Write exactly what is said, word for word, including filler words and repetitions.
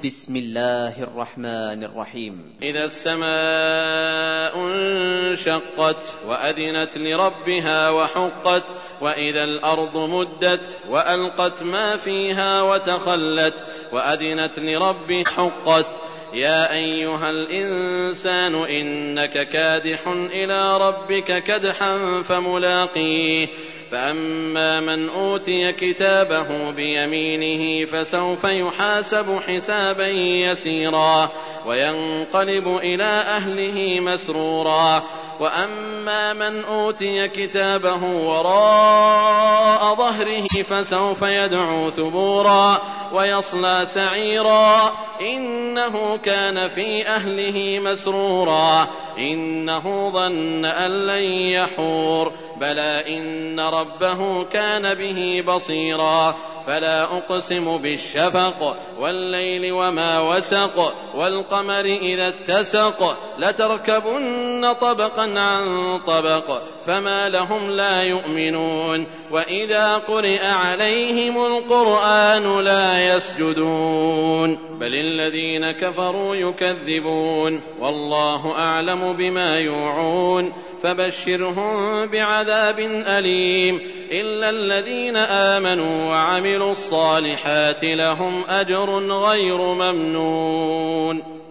بسم الله الرحمن الرحيم. إذا السماء انشقت وأذنت لربها وحقت وإذا الأرض مدت وألقت ما فيها وتخلت وأذنت لربها حقت. يا أيها الإنسان إنك كادح إلى ربك كدحا فملاقيه فأما من أوتي كتابه بيمينه فسوف يحاسب حسابا يسيرا وينقلب إلى أهله مسرورا وأما من أوتي كتابه وراء ظهره فسوف يدعو ثبورا ويصلى سعيرا إنه كان في أهله مسرورا إنه ظن أن لن يحور بلى إن ربه كان به بصيرا فلا أقسم بالشفق والليل وما وسق والقمر إذا اتسق لتركبن طبقا عن طبق فما لهم لا يؤمنون وإذا قرئ عليهم القرآن لا يسجدون بل الذين كفروا يكذبون والله أعلم بما يوعون فبشرهم بعذاب أليم إلا الذين آمنوا وعملوا الصالحات لهم أجر غير ممنون.